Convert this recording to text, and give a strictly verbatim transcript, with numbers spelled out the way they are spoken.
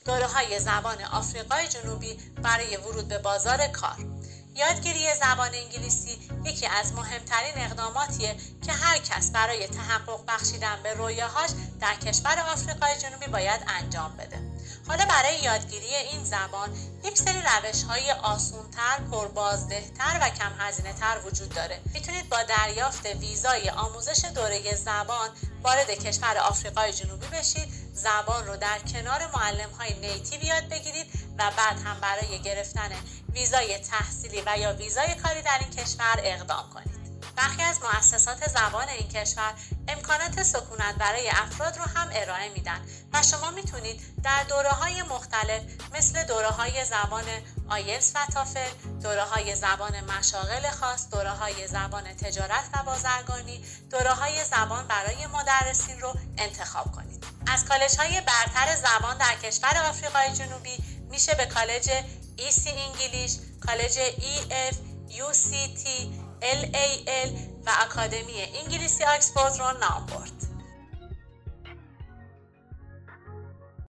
دوره‌های زبان آفریقای جنوبی برای ورود به بازار کار. یادگیری زبان انگلیسی یکی از مهمترین اقداماتیه که هر کس برای تحقق بخشیدن به رویاهاش در کشور آفریقای جنوبی باید انجام بده. حالا برای یادگیری این زبان یک سری روش‌های آسان‌تر، پربازده‌تر و کم هزینه‌تر وجود داره. میتونید با دریافت ویزای آموزش دوره زبان وارد کشور آفریقای جنوبی بشید، زبان رو در کنار معلم‌های نیتیو یاد بگیرید و بعد هم برای گرفتن ویزای تحصیلی و یا ویزای کاری در این کشور اقدام کنید. برخی از مؤسسات زبان این کشور امکانات سکونت برای افراد رو هم ارائه میدن و شما میتونید در دوره‌های مختلف مثل دوره‌های زبان آیلتس و تافل، دوره‌های زبان مشاغل خاص، دوره‌های زبان تجارت و بازرگانی، دوره‌های زبان برای مدرسین رو انتخاب کنید. از کالج‌های برتر زبان در کشور آفریقای جنوبی میشه به کالج ایسی انگلیش، کالج ای اف، یو سی تی، ال ای ال و اکادمی انگلیسی آکسفورد رو نام برد.